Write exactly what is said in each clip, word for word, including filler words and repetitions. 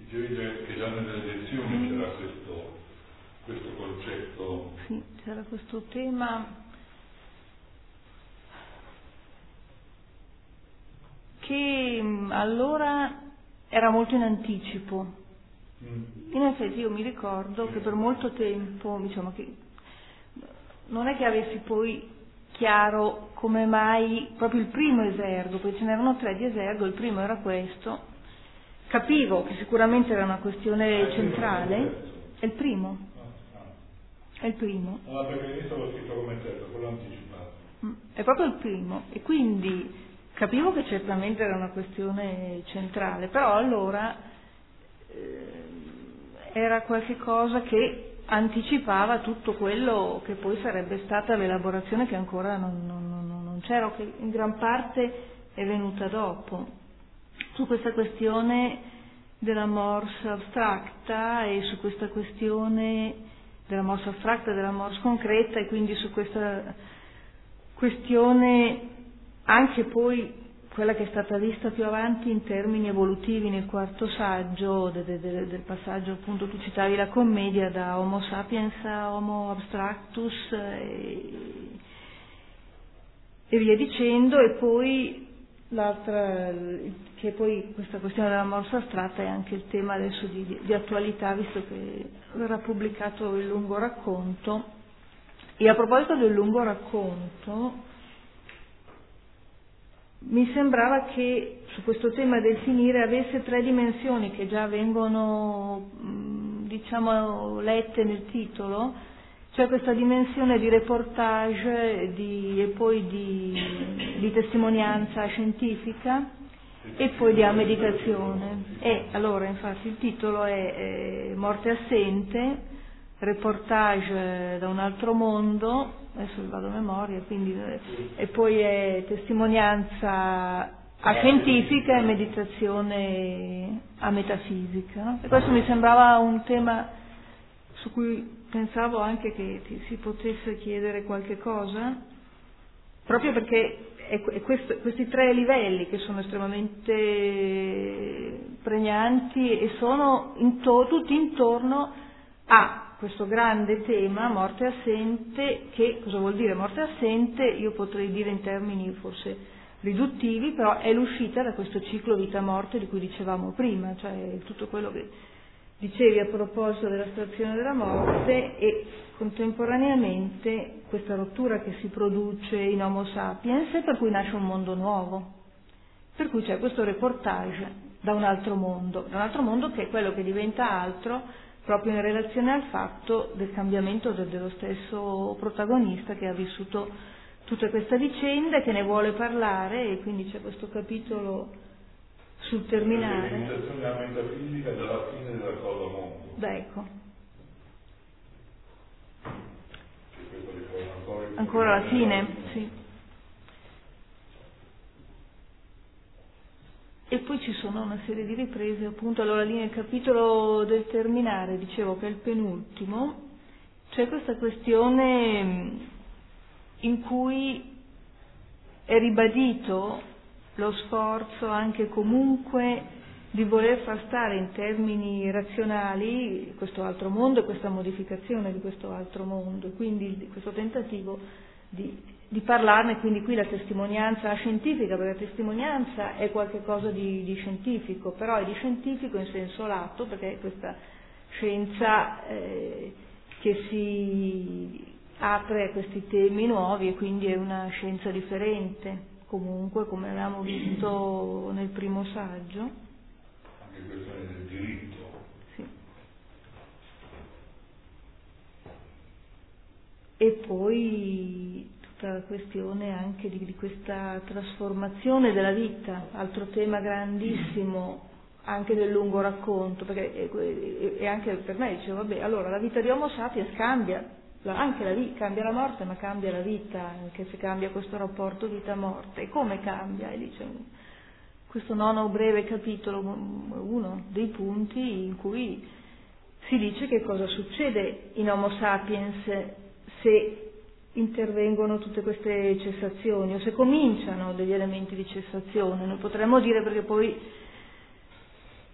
Dicevi che già nelle lezioni c'era questo, questo concetto. Sì, c'era questo tema che allora era molto in anticipo. Mm. In effetti io mi ricordo sì. che per molto tempo, diciamo che non è che avessi poi chiaro come mai proprio il primo esergo, poi ce n'erano tre di esergo, il primo era questo. Capivo che sicuramente era una questione centrale. È il primo. È il primo. Ah, perché all'inizio l'ho scritto come terzo, quello anticipato. È proprio il primo. E quindi capivo che certamente era una questione centrale, però allora eh, era qualche cosa che anticipava tutto quello che poi sarebbe stata l'elaborazione che ancora non, non, non, non c'era, che in gran parte è venuta dopo. Su questa questione della morse astratta e su questa questione della morse astratta e della morse concreta, e quindi su questa questione anche poi quella che è stata vista più avanti in termini evolutivi nel quarto saggio de, de, de, del passaggio, appunto tu citavi la commedia da Homo sapiens a Homo abstractus e, e via dicendo, e poi l'altra, che poi questa questione della morse astratta è anche il tema adesso di, di attualità, visto che verrà pubblicato il lungo racconto. E a proposito del lungo racconto, mi sembrava che su questo tema del finire avesse tre dimensioni che già vengono, diciamo, lette nel titolo. C'è questa dimensione di reportage di, e poi di, di testimonianza scientifica e poi di meditazione. E allora infatti il titolo è, è Morte assente, reportage da un altro mondo, adesso vado a memoria, quindi, e poi è testimonianza a scientifica e meditazione a metafisica. No? E questo mi sembrava un tema su cui pensavo anche che si potesse chiedere qualche cosa, proprio perché è questo, questi tre livelli che sono estremamente pregnanti e sono in to, tutti intorno a questo grande tema morte assente. Che cosa vuol dire morte assente? Io potrei dire in termini forse riduttivi, però è l'uscita da questo ciclo vita-morte di cui dicevamo prima, cioè tutto quello che dicevi a proposito dell'astrazione della morte e contemporaneamente questa rottura che si produce in Homo sapiens e per cui nasce un mondo nuovo, per cui c'è questo reportage da un altro mondo, da un altro mondo che è quello che diventa altro proprio in relazione al fatto del cambiamento de- dello stesso protagonista che ha vissuto tutta questa vicenda e che ne vuole parlare, e quindi c'è questo capitolo sul terminare. L'organizzazione della metafisica dalla fine della cosa mondo. Beh, ecco. Ancora, ancora alla fine, sì. E poi ci sono una serie di riprese, appunto, allora lì nel capitolo del terminare, dicevo che è il penultimo, c'è questa questione in cui è ribadito lo sforzo anche comunque di voler far stare in termini razionali questo altro mondo e questa modificazione di questo altro mondo, quindi questo tentativo di, di parlarne, quindi qui la testimonianza scientifica, perché la testimonianza è qualcosa di, di scientifico, però è di scientifico in senso lato, perché è questa scienza eh, che si apre a questi temi nuovi e quindi è una scienza differente. Comunque, come avevamo visto nel primo saggio. Anche questione del diritto. Sì. E poi tutta la questione anche di, di questa trasformazione della vita, altro tema grandissimo anche del lungo racconto, perché è, è anche per me dicevo, vabbè, allora la vita di Homo sapiens cambia. Anche la vita, cambia la morte, ma cambia la vita, anche se cambia questo rapporto vita-morte. E come cambia? E dice, questo nono breve capitolo, uno dei punti in cui si dice che cosa succede in Homo sapiens se intervengono tutte queste cessazioni, o se cominciano degli elementi di cessazione. Noi potremmo dire, perché poi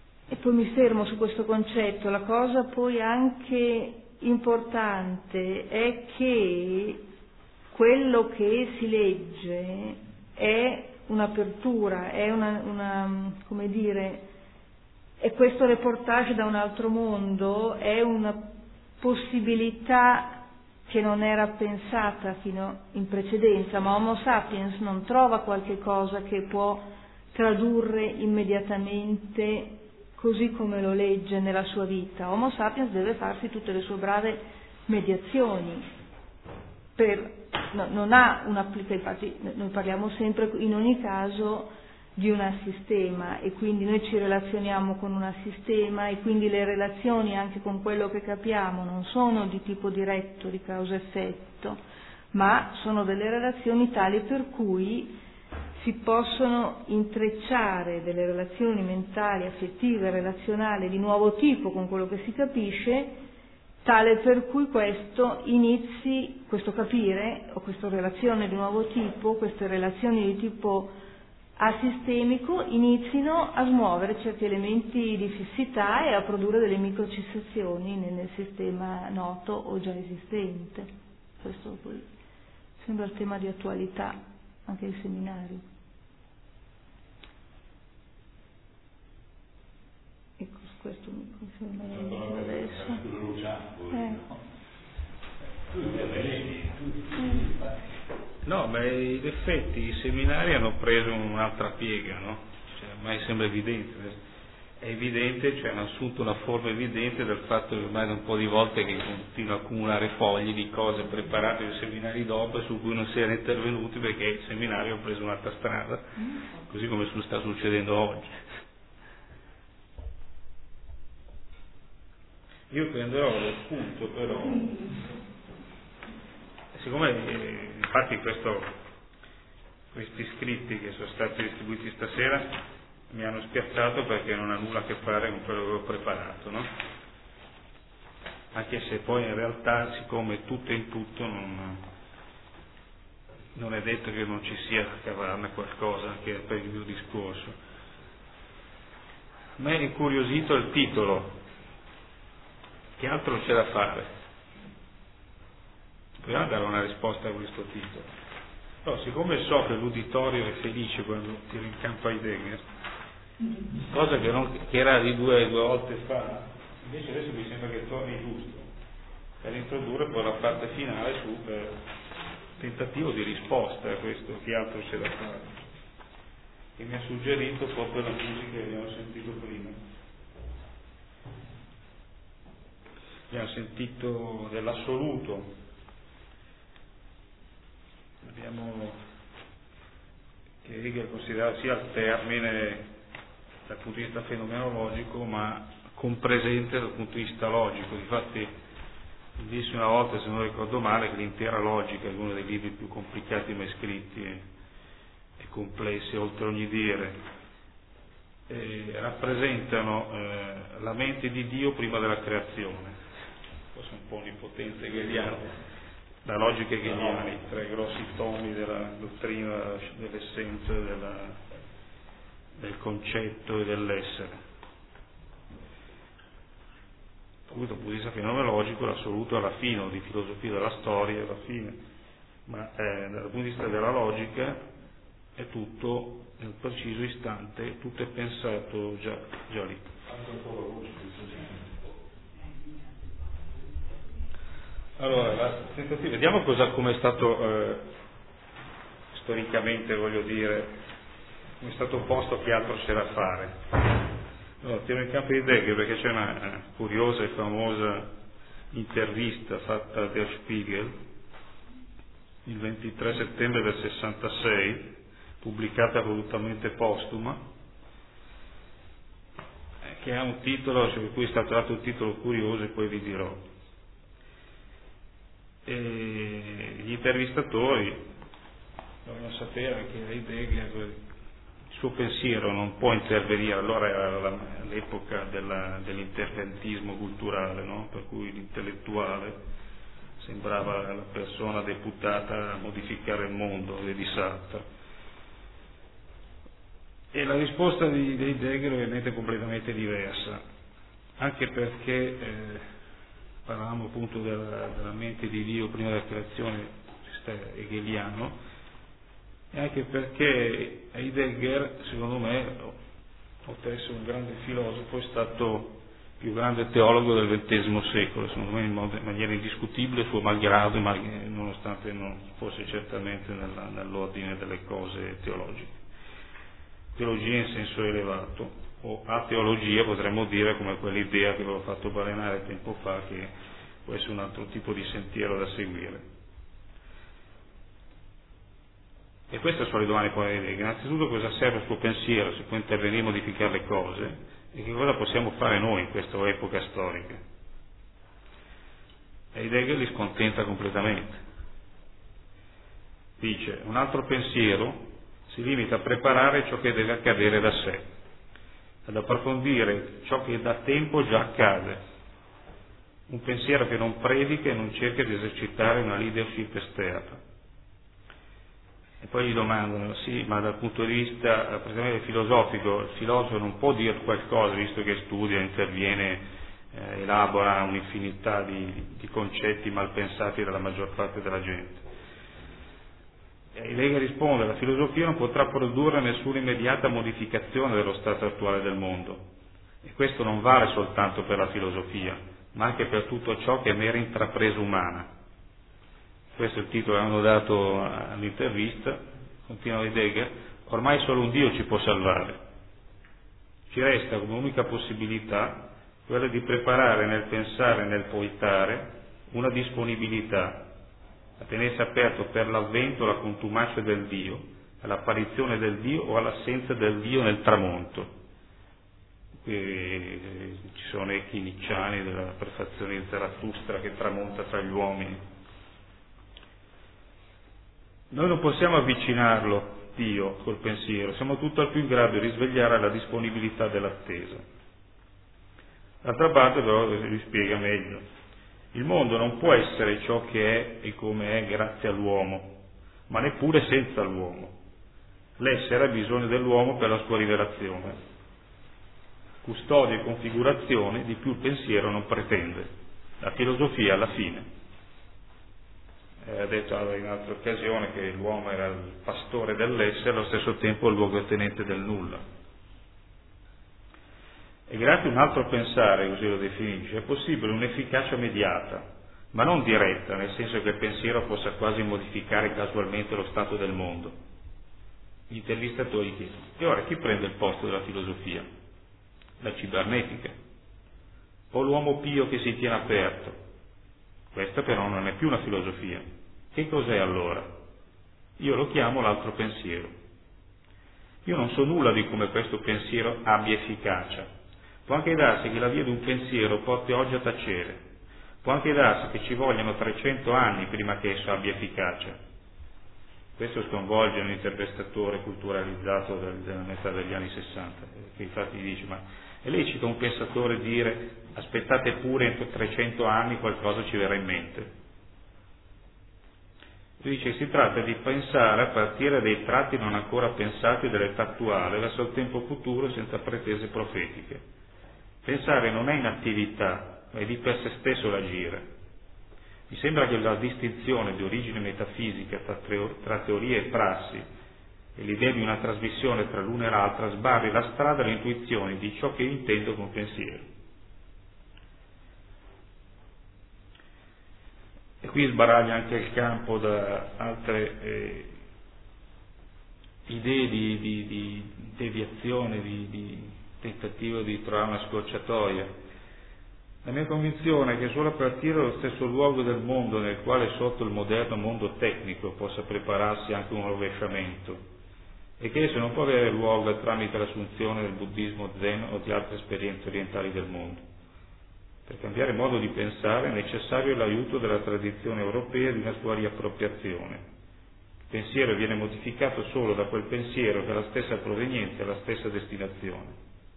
poi mi fermo su questo concetto, la cosa poi anche importante è che quello che si legge è un'apertura, è una, una, come dire, è questo reportage da un altro mondo, è una possibilità che non era pensata fino in precedenza, ma Homo sapiens non trova qualche cosa che può tradurre immediatamente così come lo legge nella sua vita. Homo sapiens deve farsi tutte le sue brave mediazioni, per, no, non ha un'applicazione, infatti noi parliamo sempre in ogni caso di un assistema e quindi noi ci relazioniamo con un assistema e quindi le relazioni anche con quello che capiamo non sono di tipo diretto, di causa-effetto, ma sono delle relazioni tali per cui si possono intrecciare delle relazioni mentali, affettive, relazionali di nuovo tipo con quello che si capisce, tale per cui questo inizi, questo capire o questa relazione di nuovo tipo, queste relazioni di tipo asistemico inizino a smuovere certi elementi di fissità e a produrre delle microcessazioni nel sistema noto o già esistente. Questo poi sembra il tema di attualità anche del seminario. Ecco, su questo mi confermo adesso. Eh. No, ma in effetti i seminari hanno preso un'altra piega, no? Cioè, ormai sembra evidente, è evidente, cioè hanno assunto una forma evidente del fatto che ormai da un po' di volte che continua a accumulare fogli di cose preparate nei seminari dopo e su cui non si era intervenuti perché il seminario ha preso un'altra strada, così come sta succedendo oggi. Io prenderò lo spunto però, siccome eh, infatti questo, questi scritti che sono stati distribuiti stasera mi hanno spiazzato perché non ha nulla a che fare con quello che ho preparato, no? Anche se poi in realtà, siccome tutto in tutto non, non è detto che non ci sia da cavarne qualcosa anche per il mio discorso. A me è incuriosito il titolo, che altro c'è da fare? Proviamo a dare una risposta a questo titolo. No, siccome so che l'uditorio è felice quando tiro in campo Heidegger, cosa che, non, che era di due, due volte fa, invece adesso mi sembra che torni giusto per introdurre poi la parte finale su eh, tentativo di risposta a questo che altro c'è da fare, che mi ha suggerito proprio la musica che abbiamo sentito prima. Abbiamo sentito dell'assoluto, abbiamo che Hegel considerava sia il termine dal punto di vista fenomenologico ma compresente dal punto di vista logico. Difatti dissi una volta, se non ricordo male, che l'intera logica è uno dei libri più complicati mai scritti e, e complessi oltre ogni dire, e rappresentano eh, la mente di Dio prima della creazione, forse un po' un'ipotenza hegeliana, la logica hegeliana, i tre grossi tomi della dottrina dell'essenza, della, del concetto e dell'essere. Dal punto di vista fenomenologico l'assoluto è la fine, o di filosofia della storia è la fine, ma eh, dal punto di vista della logica è tutto nel preciso istante, tutto è pensato già, già lì. Allora, la tentativa, vediamo cosa, come è stato eh, storicamente, voglio dire, come è stato posto, che altro c'è da fare. Allora, tiro in campo Heidegger perché c'è una eh, curiosa e famosa intervista fatta a Der Spiegel il ventitré settembre del sessantasei, pubblicata volutamente postuma, eh, che ha un titolo, su cui è stato dato un titolo curioso e poi vi dirò. E gli intervistatori vogliono sapere che Heidegger, il suo pensiero non può intervenire, allora era l'epoca della, dell'interventismo culturale, no? Per cui l'intellettuale sembrava la persona deputata a modificare il mondo, di Sartre. E la risposta di Heidegger è ovviamente completamente diversa, anche perché eh, parlavamo appunto della, della mente di Dio prima della creazione, hegeliano, e anche perché Heidegger, secondo me, oltre ad essere un grande filosofo, è stato il più grande teologo del ventesimo secolo, secondo me in maniera indiscutibile, suo malgrado, ma nonostante non fosse certamente nella, nell'ordine delle cose teologiche. Teologia in senso elevato, o ateologia potremmo dire, come quell'idea che avevo fatto balenare tempo fa, che può essere un altro tipo di sentiero da seguire. E queste sono le domande che pone Heidegger. Innanzitutto, cosa serve il suo pensiero, se può intervenire e modificare le cose, e che cosa possiamo fare noi in questa epoca storica. Heidegger li scontenta completamente. Dice, un altro pensiero si limita a preparare ciò che deve accadere da sé, ad approfondire ciò che da tempo già accade. Un pensiero che non predica e non cerca di esercitare una leadership esterna. E poi gli domandano, sì, ma dal punto di vista praticamente filosofico, il filosofo non può dire qualcosa, visto che studia, interviene, eh, elabora un'infinità di, di concetti malpensati dalla maggior parte della gente. E Heidegger risponde, la filosofia non potrà produrre nessuna immediata modificazione dello stato attuale del mondo. E questo non vale soltanto per la filosofia, ma anche per tutto ciò che è mera intrapresa umana. Questo è il titolo che hanno dato all'intervista, continua Heidegger, ormai solo un Dio ci può salvare. Ci resta come unica possibilità quella di preparare nel pensare e nel poetare una disponibilità, a tenersi aperto per l'avvento, la contumacia del Dio, all'apparizione del Dio o all'assenza del Dio nel tramonto. E ci sono echi nicciani della prefazione di Zarathustra che tramonta tra gli uomini. Noi non possiamo avvicinarlo, Dio, col pensiero, siamo tutt'al più in grado di risvegliare la disponibilità dell'attesa. D'altra parte però vi spiega meglio. Il mondo non può essere ciò che è e come è grazie all'uomo, ma neppure senza l'uomo. L'essere ha bisogno dell'uomo per la sua rivelazione. Custodia e configurazione di più il pensiero non pretende. La filosofia alla fine. Ha detto in un'altra occasione che l'uomo era il pastore dell'essere e allo stesso tempo il luogotenente del nulla. E grazie a un altro pensare, così lo definisce, è possibile un'efficacia mediata, ma non diretta, nel senso che il pensiero possa quasi modificare casualmente lo stato del mondo. Gli intervistatori chiedono, e ora chi prende il posto della filosofia? La cibernetica? O l'uomo pio che si tiene aperto? Questa però non è più una filosofia. Che cos'è allora? Io lo chiamo l'altro pensiero. Io non so nulla di come questo pensiero abbia efficacia. Può anche darsi che la via di un pensiero porti oggi a tacere. Può anche darsi che ci vogliano trecento anni prima che esso abbia efficacia. Questo sconvolge un interpretatore culturalizzato della metà degli anni sessanta, che infatti dice, ma è lecito a un pensatore dire aspettate pure entro trecento anni qualcosa ci verrà in mente? Lui dice si tratta di pensare a partire dai tratti non ancora pensati dell'età attuale verso il tempo futuro senza pretese profetiche. Pensare non è inattività, ma è di per sé stesso l'agire. Mi sembra che la distinzione di origine metafisica tra, tra teoria e prassi e l'idea di una trasmissione tra l'una e l'altra sbarri la strada alle intuizioni di ciò che io intendo con pensiero. E qui sbaraglia anche il campo da altre eh, idee di, di, di deviazione, di, di tentativo di trovare una scorciatoia. La mia convinzione è che solo a partire dallo stesso luogo del mondo nel quale sotto il moderno mondo tecnico possa prepararsi anche un rovesciamento, e che esso non può avere luogo tramite l'assunzione del buddismo zen o di altre esperienze orientali del mondo. Per cambiare modo di pensare è necessario l'aiuto della tradizione europea e di una sua riappropriazione. Il pensiero viene modificato solo da quel pensiero che ha la stessa provenienza e la stessa destinazione.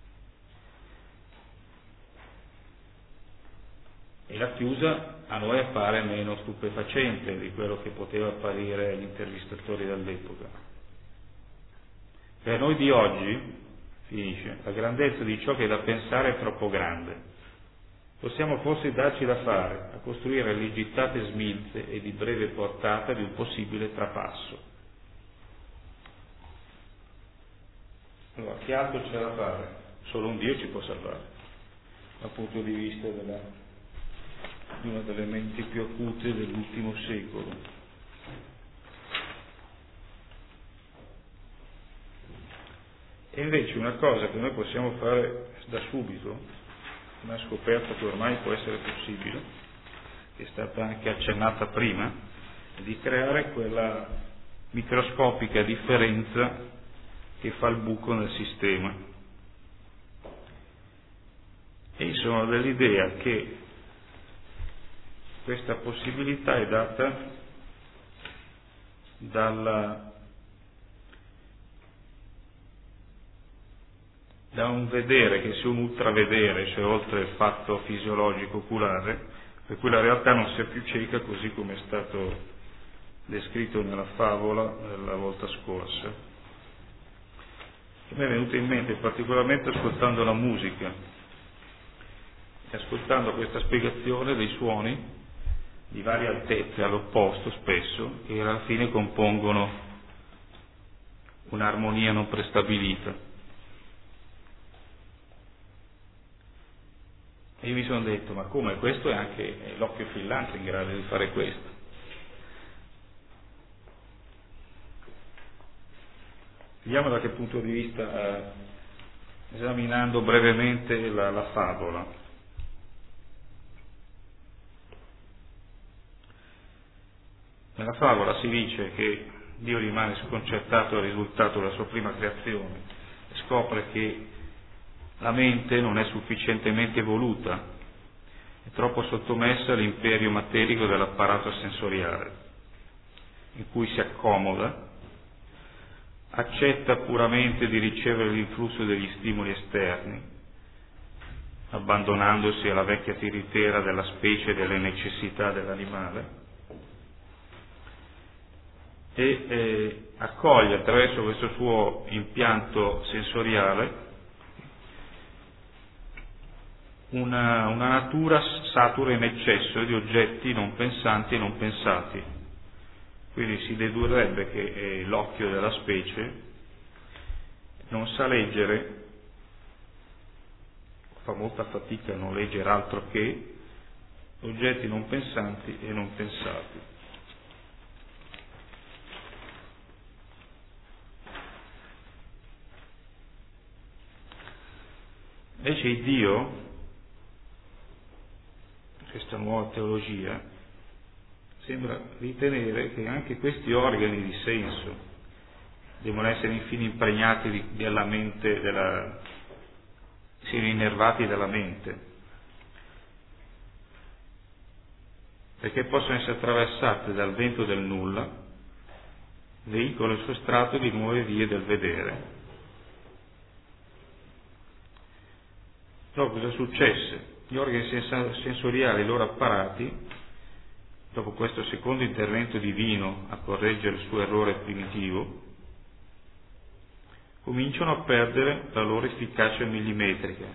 E la chiusa a noi appare meno stupefacente di quello che poteva apparire agli intervistatori dell'epoca. Per noi di oggi, finisce, la grandezza di ciò che è da pensare è troppo grande. Possiamo forse darci da fare a costruire le gittate smilze e di breve portata di un possibile trapasso. Allora, che altro c'è da fare? Solo un Dio ci può salvare, dal punto di vista della, di una delle menti più acute dell'ultimo secolo. E invece una cosa che noi possiamo fare da subito, una scoperta che ormai può essere possibile, che è stata anche accennata prima, è di creare quella microscopica differenza che fa il buco nel sistema. E sono dell'idea che questa possibilità è data dalla da un vedere che sia un ultravedere, cioè oltre il fatto fisiologico oculare, per cui la realtà non sia più cieca così come è stato descritto nella favola la volta scorsa. Che mi è venuto in mente particolarmente ascoltando la musica e ascoltando questa spiegazione dei suoni di varie altezze all'opposto spesso, che alla fine compongono un'armonia non prestabilita. E io mi sono detto, ma come, questo è anche l'occhio fillante in grado di fare questo. Vediamo da che punto di vista, eh, esaminando brevemente la, la favola. Nella favola si dice che Dio rimane sconcertato dal risultato della sua prima creazione e scopre che la mente non è sufficientemente evoluta, è troppo sottomessa all'imperio materico dell'apparato sensoriale, in cui si accomoda, accetta puramente di ricevere l'influsso degli stimoli esterni, abbandonandosi alla vecchia tiritera della specie e delle necessità dell'animale, e eh, accoglie attraverso questo suo impianto sensoriale Una, una natura satura in eccesso di oggetti non pensanti e non pensati. Quindi si dedurrebbe che eh, l'occhio della specie non sa leggere, fa molta fatica a non leggere altro che oggetti non pensanti e non pensati. Invece Dio, questa nuova teologia, sembra ritenere che anche questi organi di senso devono essere infine impregnati di, della mente, della, siano innervati dalla mente, perché possono essere attraversati dal vento del nulla, veicolo il suo strato di nuove vie del vedere. Però cosa successe? Gli organi sensoriali, i loro apparati, dopo questo secondo intervento divino a correggere il suo errore primitivo, cominciano a perdere la loro efficacia millimetrica,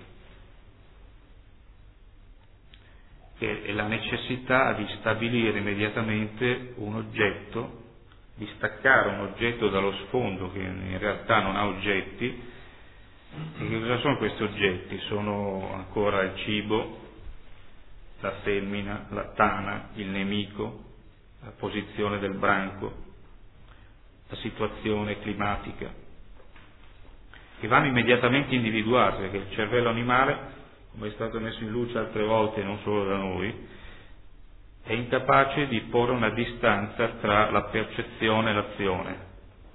che è la necessità di stabilire immediatamente un oggetto, di staccare un oggetto dallo sfondo che in realtà non ha oggetti. E che cosa sono questi oggetti? Sono ancora il cibo, la femmina, la tana, il nemico, la posizione del branco, la situazione climatica, che vanno immediatamente individuati, perché il cervello animale, come è stato messo in luce altre volte non solo da noi, è incapace di porre una distanza tra la percezione e l'azione.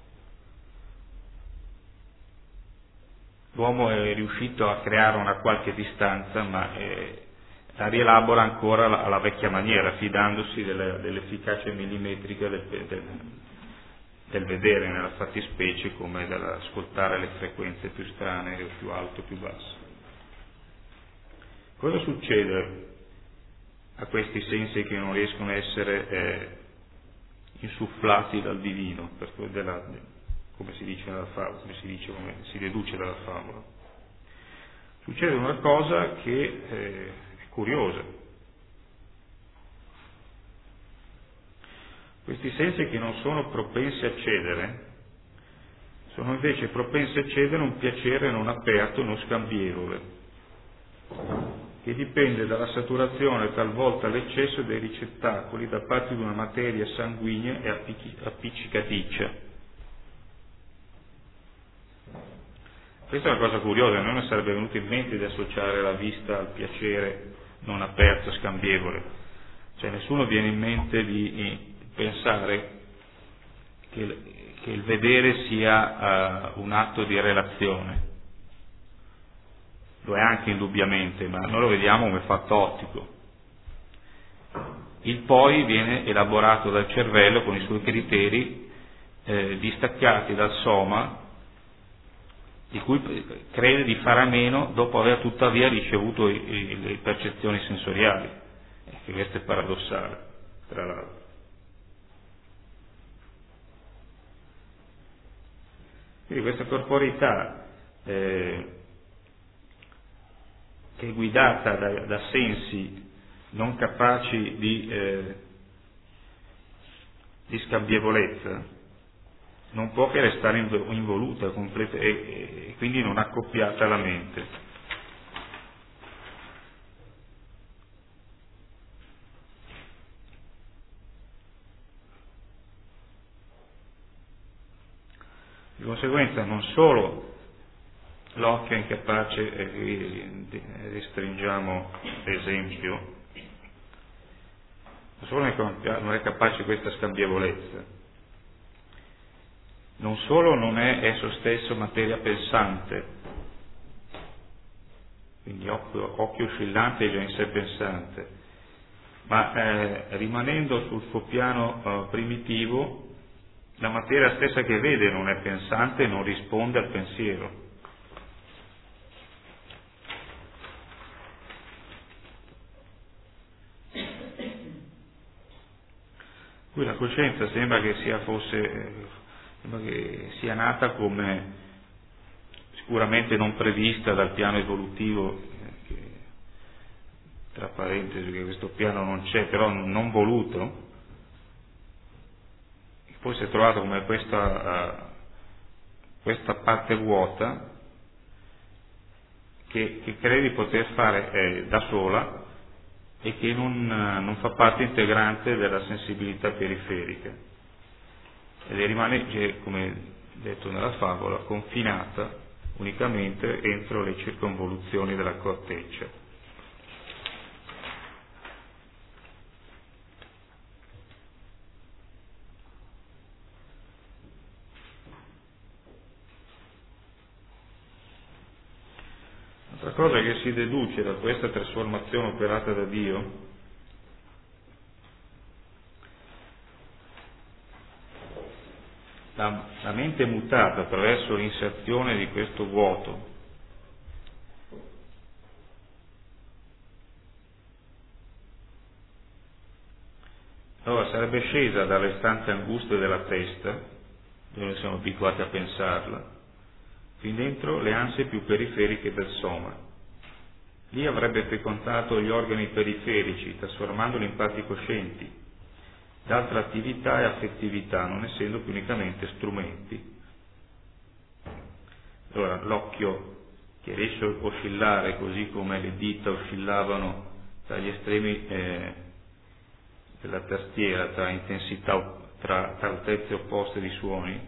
L'uomo è riuscito a creare una qualche distanza, ma eh, la rielabora ancora alla, alla vecchia maniera, fidandosi delle, dell'efficacia millimetrica del, del, del vedere nella fattispecie, come dell'ascoltare le frequenze più strane, o più alte o più basse. Cosa succede a questi sensi che non riescono a essere eh, insufflati dal divino, per della, come si dice nella favola, come si dice, come si deduce dalla favola. Succede una cosa che eh, è curiosa. Questi sensi che non sono propensi a cedere, sono invece propensi a cedere un piacere non aperto, non scambievole, che dipende dalla saturazione, talvolta l'eccesso dei ricettacoli da parte di una materia sanguigna e appiccicaticcia. Questa è una cosa curiosa, a noi non sarebbe venuto in mente di associare la vista al piacere non aperto, scambievole. Cioè nessuno viene in mente di pensare che il, che il vedere sia uh, un atto di relazione. Lo è anche indubbiamente, ma noi lo vediamo come fatto ottico. Il poi viene elaborato dal cervello con i suoi criteri eh, distaccati dal soma, di cui crede di fare a meno dopo aver tuttavia ricevuto i, i, le percezioni sensoriali. E questo è paradossale, tra l'altro. Quindi questa corporeità eh, che è guidata da, da sensi non capaci di, eh, di scambievolezza, non può che restare involuta completa, e, e quindi non accoppiata alla mente. Di conseguenza non solo l'occhio è incapace, e restringiamo l'esempio, non solo non è capace di questa scambievolezza, non solo non è esso stesso materia pensante, quindi occhio, occhio oscillante è già in sé pensante, ma eh, rimanendo sul suo piano eh, primitivo, la materia stessa che vede non è pensante e non risponde al pensiero. Qui la coscienza sembra che sia fosse sembra che sia nata come sicuramente non prevista dal piano evolutivo, che, tra parentesi che questo piano non c'è, però non voluto, e poi si è trovato come questa, questa parte vuota che, che crede di poter fare eh, da sola e che non, non fa parte integrante della sensibilità periferica, ed rimane, come detto nella favola, confinata unicamente entro le circonvoluzioni della corteccia. Un'altra cosa che si deduce da questa trasformazione operata da Dio La, la mente è mutata attraverso l'inserzione di questo vuoto. Allora sarebbe scesa dalle stanze anguste della testa, dove noi siamo abituati a pensarla, fin dentro le ansie più periferiche del soma. Lì avrebbe frequentato gli organi periferici, trasformandoli in parti coscienti, d'altra attività e affettività, non essendo più unicamente strumenti. Allora, l'occhio che riesce a oscillare così come le dita oscillavano tra gli estremi eh, della tastiera, tra intensità, tra, tra altezze opposte di suoni,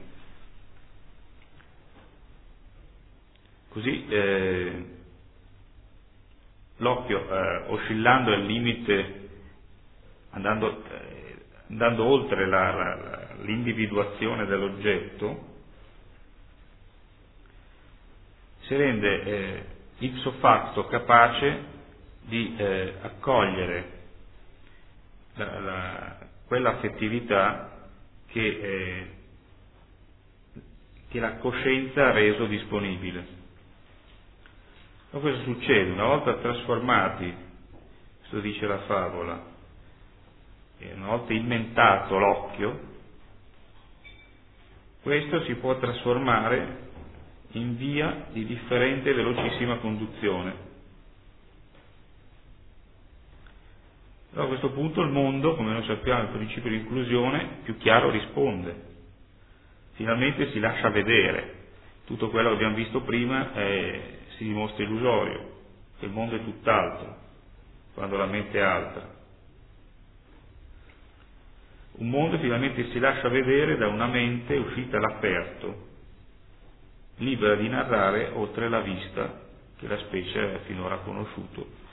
così eh, l'occhio eh, oscillando al limite, andando eh, andando oltre la, la, l'individuazione dell'oggetto, si rende eh, ipso facto capace di eh, accogliere la, la, quell'affettività che, eh, che la coscienza ha reso disponibile. Ma cosa succede? Una volta trasformati, questo dice la favola, una volta immentato l'occhio, questo si può trasformare in via di differente e velocissima conduzione. Però a questo punto il mondo, come noi sappiamo, il principio di inclusione, più chiaro risponde. Finalmente si lascia vedere. Tutto quello che abbiamo visto prima è, si dimostra illusorio, che il mondo è tutt'altro, quando la mente è altra. Un mondo finalmente si lascia vedere da una mente uscita all'aperto, libera di narrare oltre la vista che la specie ha finora conosciuto.